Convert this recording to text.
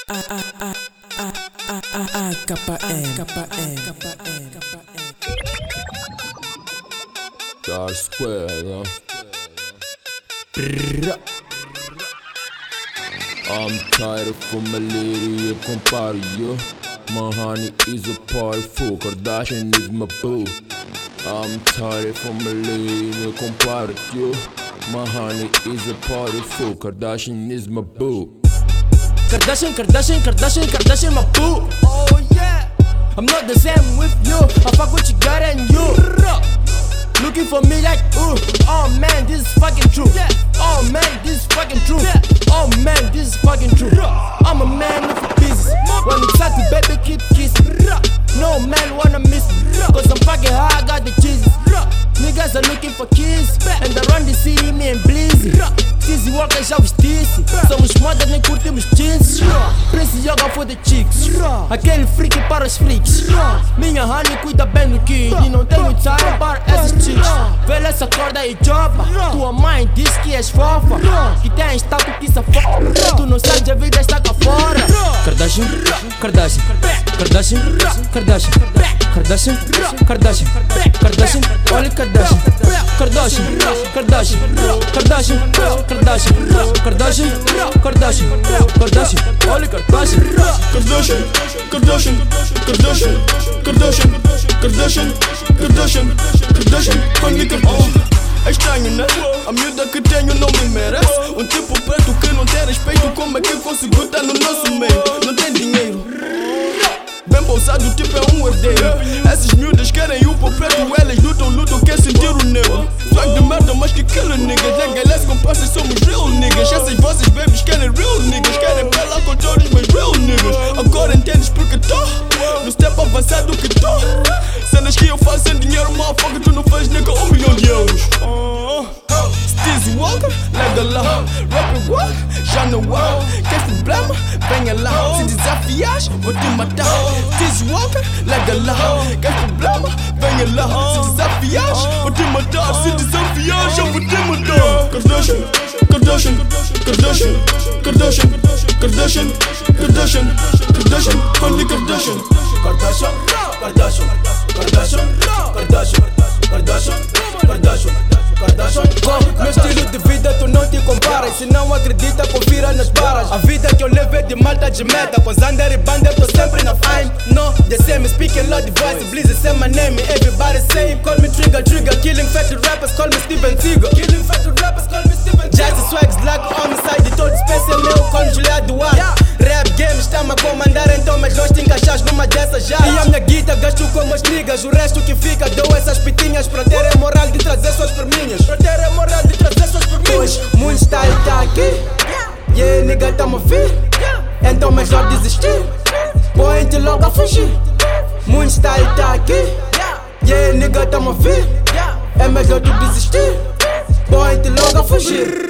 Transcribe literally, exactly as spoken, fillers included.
Dark Square, huh? I'm tired of my lady, you compare you. My honey is a party fool, Kardashian is my boo. I'm tired of my lady, you compare you. My honey is a party fool, Kardashian is my boo. Kardashian, Kardashian, Kardashian, Kardashian, my boo. Oh yeah, I'm not the same with you. I fuck what you got and you looking for me like ooh. Oh man, this is fucking true. Yeah. Oh man, this is fucking true. Yeah. Oh man, this is fucking true. I'm a man of business. When it's happy, baby, keep kissing. No man wanna miss me, cause I'm fucking high, I got the Jesus. Niggas are looking for kids, and they run to see me and blizzy. Dizzy walker já vestisse, somos moda, nem curtimos jeans. Prince yoga for the chicks, aquele freak para os freaks. Minha honey cuida bem do kid, e não tenho time para essas chicks. Velha essa corda e joba, tua mãe diz que és fofa, que tens taco que se afoga. Tu não sabes, a vida está cá fora. Kardashian, Kardashian, Kardashian, Kardashian, Kardashian, Kardashian, Kardashian, olha Kardashian, Kardashian, Kardashian, Kardashian, Kardashian, Kardashian, Kardashian, Kardashian, olha Kardashian, Kardashian, Kardashian, Kardashian, Kardashian, Kardashian, Kardashian, Kardashian, olha Kardashian. É estranho, né? A miúda que tenho não me merece. Um tipo preto que não tem respeito. Como é que conseguiu estar no nosso meio? Não tem dinheiro, bem bolsado, tipo é um herdeiro. Essas miúdas querem o pau preto. Elas lutam, lutam, quer sentir o negro. Swag de merda, mas que killer niggas. N G L com parceiros, somos real niggas. Essas vossas babies querem real niggas. Querem pelar com todos, mas real niggas. Agora entendes porque tô no step avançado que tô. Cenas que eu faço sem dinheiro, motherfucker, tu não faz nigga um milhão de euros. uh, Stizzy Walker, lega lá. Rapper walk, já não há. Quer problema? Venha lá. Se desafias, vou te matar. Stizzy Walker, lega lá. Quer problema? Venha lá. Se desafias, vou te matar. Se desafias, eu vou te matar. Kardashian, Kardashian, Kardashian, Kardashian, Kardashian, Kardashian, Kardashian, only Kardashian. Kardashian, Kardashian, Kardashian, Kardashian, Kardashian, Kardashian, Kardashian. Com meu estilo de vida tu não te comparas. Se não acredita, confira nas barras. A vida que eu levo é de malta de meta. Com Zander e Banda eu tô sempre na fame. No, the same, speaking loud voice. Blizzy say my name, everybody say. Call me Trigger, Trigger, killing fat rappers. Call me Steven Seagal. Killing fat rappers, call me Steven Seagal. Just swags like homicide. Todo space é meu, como Julia Duarte. Rap game está-me a comandar, então mas nós te encaixas numa dessas já. E a minha guita gasto com meus niggas. O resto que fica dou essas pitinhas. Pra ter a moral de trazer suas perminhas. Pra ter a moral de trazer suas perminhas. Pois, muito style tá aqui. Yeah, nigga, tamo vir. Então melhor desistir. Põe-te logo a fugir. Muito style tá aqui. Yeah, nigga, tamo vir. É melhor tu desistir. Põe-te logo a fugir.